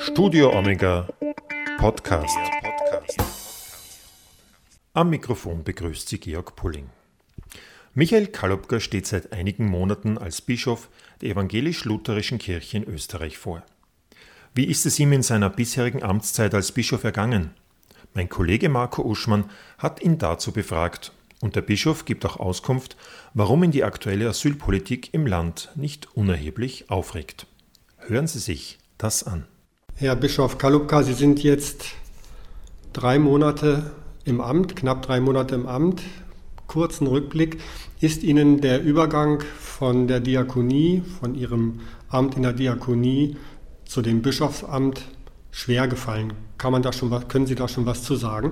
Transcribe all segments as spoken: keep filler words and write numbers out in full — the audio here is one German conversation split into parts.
Studio Omega Podcast. Am Mikrofon begrüßt Sie Georg Pulling. Michael Kalobka steht seit einigen Monaten als Bischof der evangelisch-lutherischen Kirche in Österreich vor. Wie ist es ihm in seiner bisherigen Amtszeit als Bischof ergangen? Mein Kollege Marco Uschmann hat ihn dazu befragt und der Bischof gibt auch Auskunft, warum ihn die aktuelle Asylpolitik im Land nicht unerheblich aufregt. Hören Sie sich das an. Herr Bischof Kalobka, Sie sind jetzt drei Monate im Amt, knapp drei Monate im Amt. Kurzen Rückblick. Ist Ihnen der Übergang von der Diakonie, von Ihrem Amt in der Diakonie zu dem Bischofsamt schwer gefallen? Kann man da schon was, können Sie da schon was zu sagen?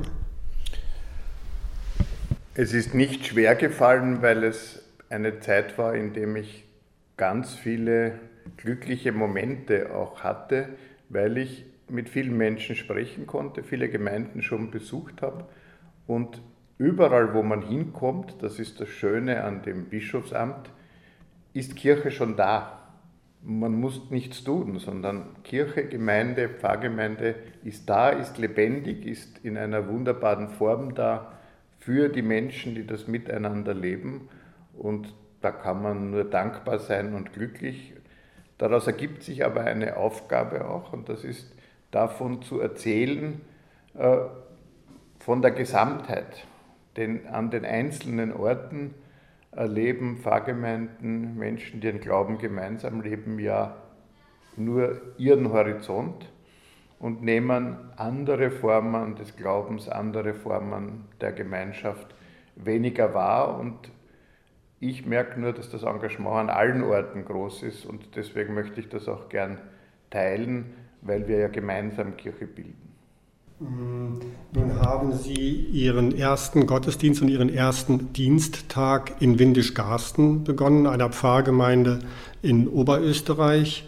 Es ist nicht schwer gefallen, weil es eine Zeit war, in der ich ganz viele glückliche Momente auch hatte, weil ich mit vielen Menschen sprechen konnte, viele Gemeinden schon besucht habe und überall, wo man hinkommt, das ist das Schöne an dem Bischofsamt, ist Kirche schon da. Man muss nichts tun, sondern Kirche, Gemeinde, Pfarrgemeinde ist da, ist lebendig, ist in einer wunderbaren Form da für die Menschen, die das miteinander leben. Und da kann man nur dankbar sein und glücklich. Daraus ergibt sich aber eine Aufgabe auch, und das ist davon zu erzählen, äh, von der Gesamtheit. Denn an den einzelnen Orten erleben Pfarrgemeinden, Menschen, die den Glauben gemeinsam leben, ja nur ihren Horizont und nehmen andere Formen des Glaubens, andere Formen der Gemeinschaft weniger wahr. Und ich merke nur, dass das Engagement an allen Orten groß ist und deswegen möchte ich das auch gern teilen, weil wir ja gemeinsam Kirche bilden. Nun haben Sie Ihren ersten Gottesdienst und Ihren ersten Diensttag in Windisch-Garsten begonnen, einer Pfarrgemeinde in Oberösterreich.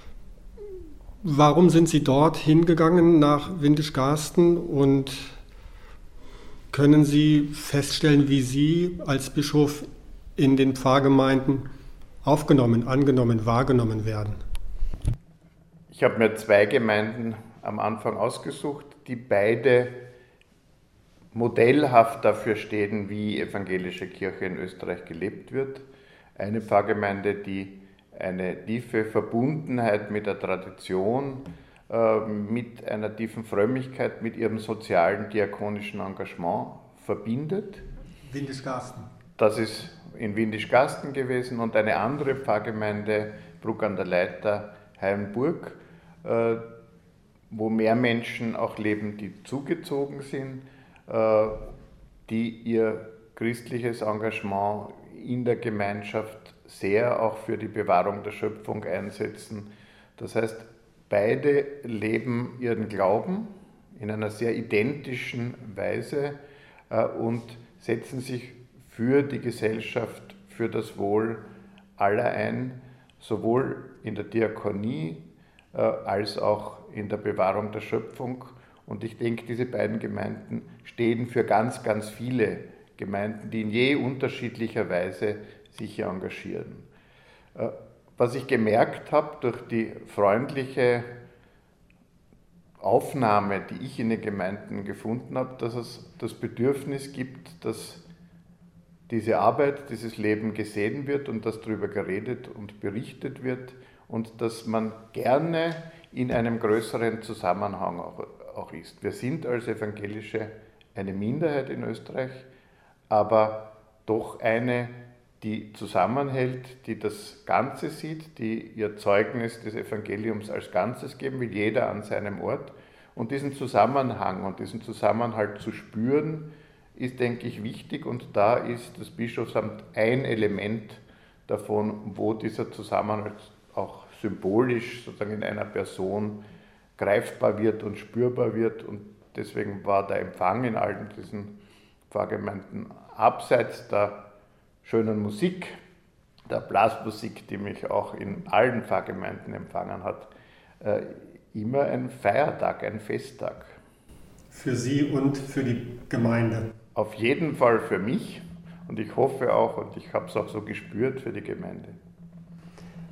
Warum sind Sie dort hingegangen nach Windisch-Garsten und können Sie feststellen, wie Sie als Bischof in den Pfarrgemeinden aufgenommen, angenommen, wahrgenommen werden? Ich habe mir zwei Gemeinden am Anfang ausgesucht, die beide modellhaft dafür stehen, wie evangelische Kirche in Österreich gelebt wird. Eine Pfarrgemeinde, die eine tiefe Verbundenheit mit der Tradition, äh, mit einer tiefen Frömmigkeit, mit ihrem sozialen, diakonischen Engagement verbindet. Windisch-Garsten. Das ist in Windisch-Garsten gewesen und eine andere Pfarrgemeinde, Bruck an der Leitha, Hainburg, äh, wo mehr Menschen auch leben, die zugezogen sind, äh, die ihr christliches Engagement in der Gemeinschaft sehr auch für die Bewahrung der Schöpfung einsetzen. Das heißt, beide leben ihren Glauben in einer sehr identischen Weise äh, und setzen sich für die Gesellschaft, für das Wohl aller ein, sowohl in der Diakonie äh, als auch in der Bewahrung der Schöpfung. Und ich denke, diese beiden Gemeinden stehen für ganz, ganz viele Gemeinden, die in je unterschiedlicher Weise sich hier engagieren. Was ich gemerkt habe durch die freundliche Aufnahme, die ich in den Gemeinden gefunden habe, dass es das Bedürfnis gibt, dass diese Arbeit, dieses Leben gesehen wird und dass darüber geredet und berichtet wird und dass man gerne in einem größeren Zusammenhang auch, auch ist. Wir sind als Evangelische eine Minderheit in Österreich, aber doch eine, die zusammenhält, die das Ganze sieht, die ihr Zeugnis des Evangeliums als Ganzes geben will, jeder an seinem Ort. Und diesen Zusammenhang und diesen Zusammenhalt zu spüren, ist, denke ich, wichtig. Und da ist das Bischofsamt ein Element davon, wo dieser Zusammenhalt auch symbolisch sozusagen in einer Person greifbar wird und spürbar wird. Und deswegen war der Empfang in allen diesen Pfarrgemeinden abseits der schönen Musik, der Blasmusik, die mich auch in allen Pfarrgemeinden empfangen hat, äh, immer ein Feiertag, ein Festtag. Für Sie und für die Gemeinde? Auf jeden Fall für mich und ich hoffe auch, und ich habe es auch so gespürt, für die Gemeinde.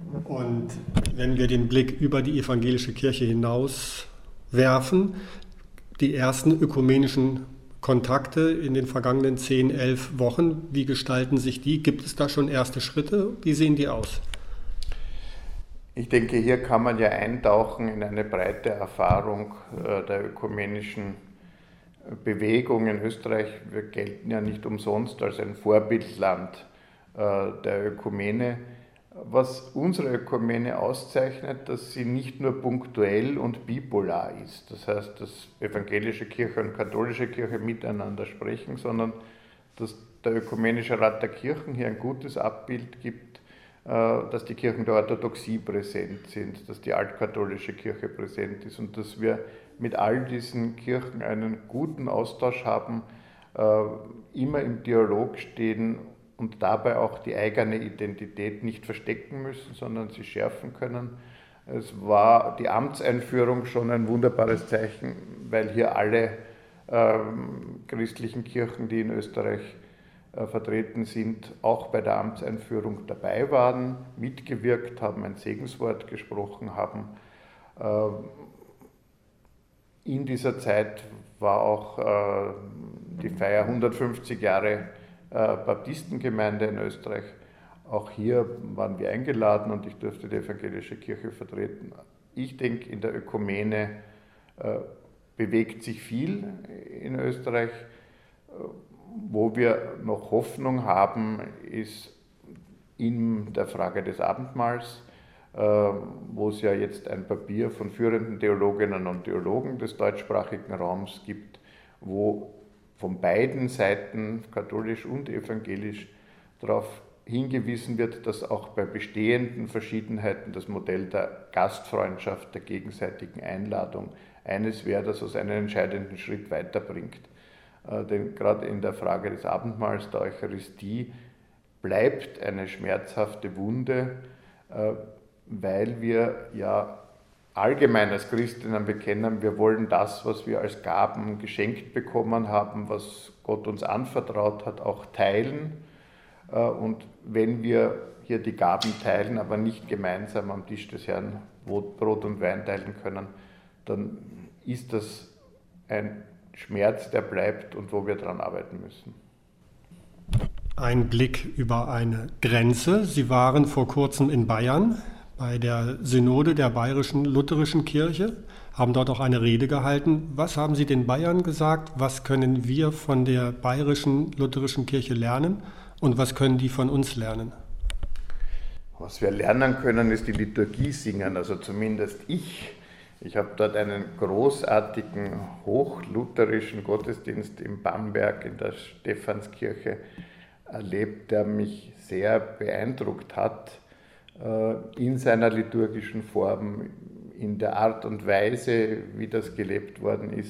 Und wenn wir den Blick über die evangelische Kirche hinaus werfen, die ersten ökumenischen Kontakte in den vergangenen zehn, elf Wochen, wie gestalten sich die? Gibt es da schon erste Schritte? Wie sehen die aus? Ich denke, hier kann man ja eintauchen in eine breite Erfahrung der ökumenischen Bewegung in Österreich. Wir gelten ja nicht umsonst als ein Vorbildland der Ökumene. Was unsere Ökumene auszeichnet, dass sie nicht nur punktuell und bipolar ist. Das heißt, dass evangelische Kirche und katholische Kirche miteinander sprechen, sondern dass der Ökumenische Rat der Kirchen hier ein gutes Abbild gibt, dass die Kirchen der Orthodoxie präsent sind, dass die altkatholische Kirche präsent ist und dass wir mit all diesen Kirchen einen guten Austausch haben, immer im Dialog stehen und dabei auch die eigene Identität nicht verstecken müssen, sondern sie schärfen können. Es war die Amtseinführung schon ein wunderbares Zeichen, weil hier alle ähm, christlichen Kirchen, die in Österreich äh, vertreten sind, auch bei der Amtseinführung dabei waren, mitgewirkt haben, ein Segenswort gesprochen haben. Äh, in dieser Zeit war auch äh, die Feier hundertfünfzig Jahre Baptistengemeinde in Österreich. Auch hier waren wir eingeladen und ich durfte die evangelische Kirche vertreten. Ich denke, in der Ökumene äh, bewegt sich viel in Österreich. Wo wir noch Hoffnung haben, ist in der Frage des Abendmahls, äh, wo es ja jetzt ein Papier von führenden Theologinnen und Theologen des deutschsprachigen Raums gibt, wo von beiden Seiten, katholisch und evangelisch, darauf hingewiesen wird, dass auch bei bestehenden Verschiedenheiten das Modell der Gastfreundschaft, der gegenseitigen Einladung eines wäre, das uns einen entscheidenden Schritt weiterbringt. Äh, denn gerade in der Frage des Abendmahls, der Eucharistie, bleibt eine schmerzhafte Wunde, äh, weil wir ja allgemein als Christinnen bekennen, wir wollen das, was wir als Gaben geschenkt bekommen haben, was Gott uns anvertraut hat, auch teilen. Und wenn wir hier die Gaben teilen, aber nicht gemeinsam am Tisch des Herrn Brot und Wein teilen können, dann ist das ein Schmerz, der bleibt und wo wir daran arbeiten müssen. Ein Blick über eine Grenze. Sie waren vor kurzem in Bayern bei der Synode der Bayerischen Lutherischen Kirche, haben dort auch eine Rede gehalten. Was haben Sie den Bayern gesagt? Was können wir von der Bayerischen Lutherischen Kirche lernen und was können die von uns lernen? Was wir lernen können, ist die Liturgie singen, also zumindest ich. Ich habe dort einen großartigen, hochlutherischen Gottesdienst in Bamberg in der Stephanskirche erlebt, der mich sehr beeindruckt hat. In seiner liturgischen Form, in der Art und Weise, wie das gelebt worden ist.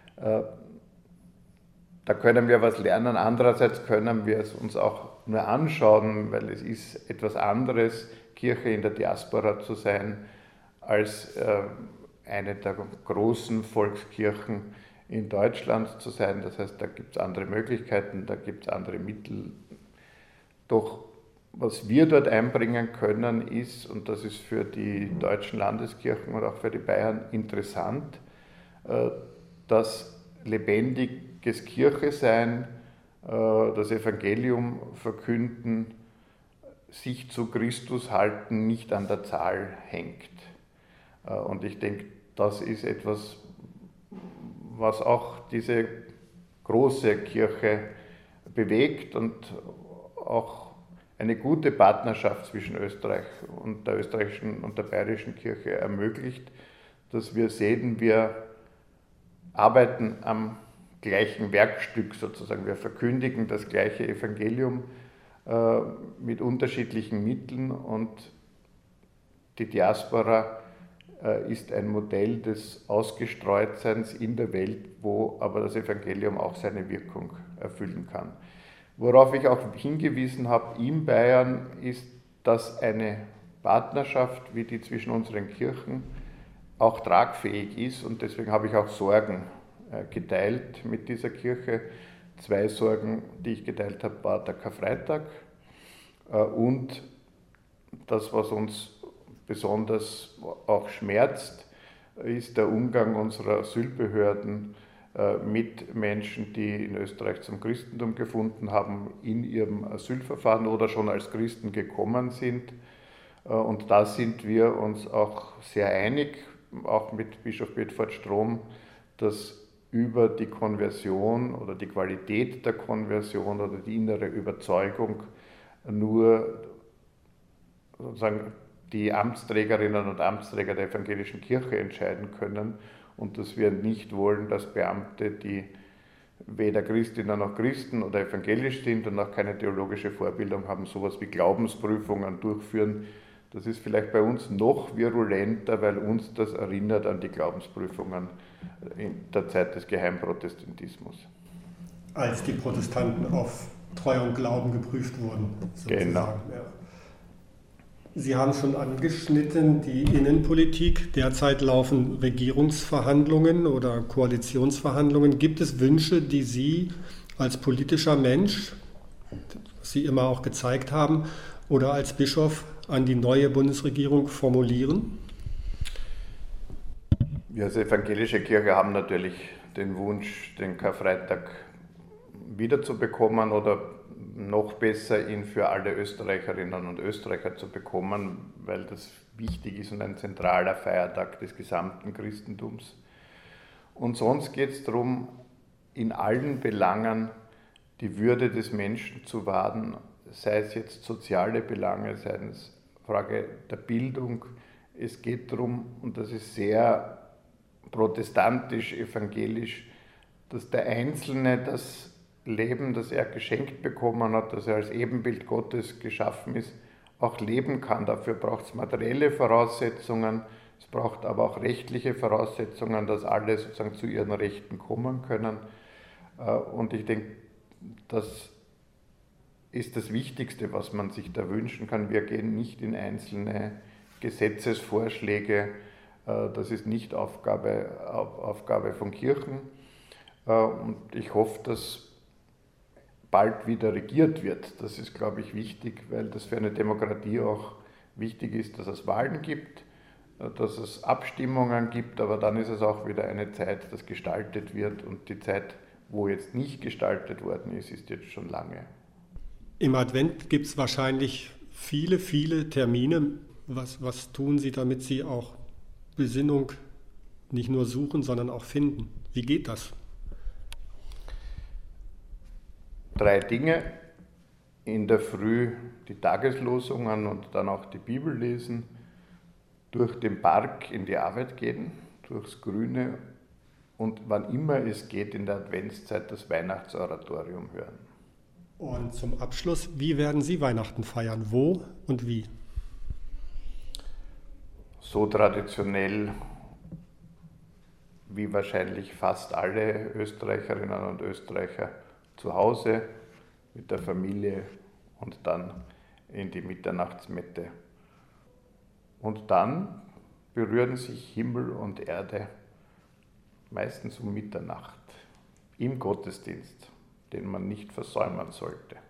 Da können wir was lernen. Andererseits können wir es uns auch nur anschauen, weil es ist etwas anderes, Kirche in der Diaspora zu sein, als eine der großen Volkskirchen in Deutschland zu sein. Das heißt, da gibt es andere Möglichkeiten, da gibt es andere Mittel. Doch was wir dort einbringen können, ist, und das ist für die deutschen Landeskirchen und auch für die Bayern interessant, dass lebendiges Kirche sein, das Evangelium verkünden, sich zu Christus halten, nicht an der Zahl hängt. Und ich denke, das ist etwas, was auch diese große Kirche bewegt und auch eine gute Partnerschaft zwischen Österreich und der österreichischen und der bayerischen Kirche ermöglicht, dass wir sehen, wir arbeiten am gleichen Werkstück sozusagen. Wir verkündigen das gleiche Evangelium äh, mit unterschiedlichen Mitteln und die Diaspora äh, ist ein Modell des Ausgestreutseins in der Welt, wo aber das Evangelium auch seine Wirkung erfüllen kann. Worauf ich auch hingewiesen habe in Bayern, ist, dass eine Partnerschaft wie die zwischen unseren Kirchen auch tragfähig ist und deswegen habe ich auch Sorgen geteilt mit dieser Kirche. Zwei Sorgen, die ich geteilt habe, war der Karfreitag und das, was uns besonders auch schmerzt, ist der Umgang unserer Asylbehörden mit Menschen, die in Österreich zum Christentum gefunden haben, in ihrem Asylverfahren oder schon als Christen gekommen sind. Und da sind wir uns auch sehr einig, auch mit Bischof Bedford Strom, dass über die Konversion oder die Qualität der Konversion oder die innere Überzeugung nur sozusagen die Amtsträgerinnen und Amtsträger der evangelischen Kirche entscheiden können und dass wir nicht wollen, dass Beamte, die weder Christinnen noch Christen oder evangelisch sind und auch keine theologische Vorbildung haben, sowas wie Glaubensprüfungen durchführen. Das ist vielleicht bei uns noch virulenter, weil uns das erinnert an die Glaubensprüfungen in der Zeit des Geheimprotestantismus. Als die Protestanten auf Treu und Glauben geprüft wurden. Sozusagen. Genau. Ja. Sie haben schon angeschnitten die Innenpolitik. Derzeit laufen Regierungsverhandlungen oder Koalitionsverhandlungen. Gibt es Wünsche, die Sie als politischer Mensch, was Sie immer auch gezeigt haben, oder als Bischof an die neue Bundesregierung formulieren? Wir als evangelische Kirche haben natürlich den Wunsch, den Karfreitag wiederzubekommen oder noch besser, ihn für alle Österreicherinnen und Österreicher zu bekommen, weil das wichtig ist und ein zentraler Feiertag des gesamten Christentums. Und sonst geht es darum, in allen Belangen die Würde des Menschen zu wahren, sei es jetzt soziale Belange, sei es Frage der Bildung. Es geht darum, und das ist sehr protestantisch, evangelisch, dass der Einzelne das Leben, das er geschenkt bekommen hat, das er als Ebenbild Gottes geschaffen ist, auch leben kann. Dafür braucht es materielle Voraussetzungen, es braucht aber auch rechtliche Voraussetzungen, dass alle sozusagen zu ihren Rechten kommen können. Und ich denke, das ist das Wichtigste, was man sich da wünschen kann. Wir gehen nicht in einzelne Gesetzesvorschläge, das ist nicht Aufgabe, Aufgabe von Kirchen. Und ich hoffe, dass bald wieder regiert wird. Das ist, glaube ich, wichtig, weil das für eine Demokratie auch wichtig ist, dass es Wahlen gibt, dass es Abstimmungen gibt, aber dann ist es auch wieder eine Zeit, dass gestaltet wird und die Zeit, wo jetzt nicht gestaltet worden ist, ist jetzt schon lange. Im Advent gibt es wahrscheinlich viele, viele Termine. Was, was tun Sie, damit Sie auch Besinnung nicht nur suchen, sondern auch finden? Wie geht das? Drei Dinge. In der Früh die Tageslosungen und dann auch die Bibel lesen, durch den Park in die Arbeit gehen, durchs Grüne und wann immer es geht in der Adventszeit das Weihnachtsoratorium hören. Und zum Abschluss, wie werden Sie Weihnachten feiern? Wo und wie? So traditionell wie wahrscheinlich fast alle Österreicherinnen und Österreicher zu Hause mit der Familie und dann in die Mitternachtsmette. Und dann berühren sich Himmel und Erde meistens um Mitternacht im Gottesdienst, den man nicht versäumen sollte.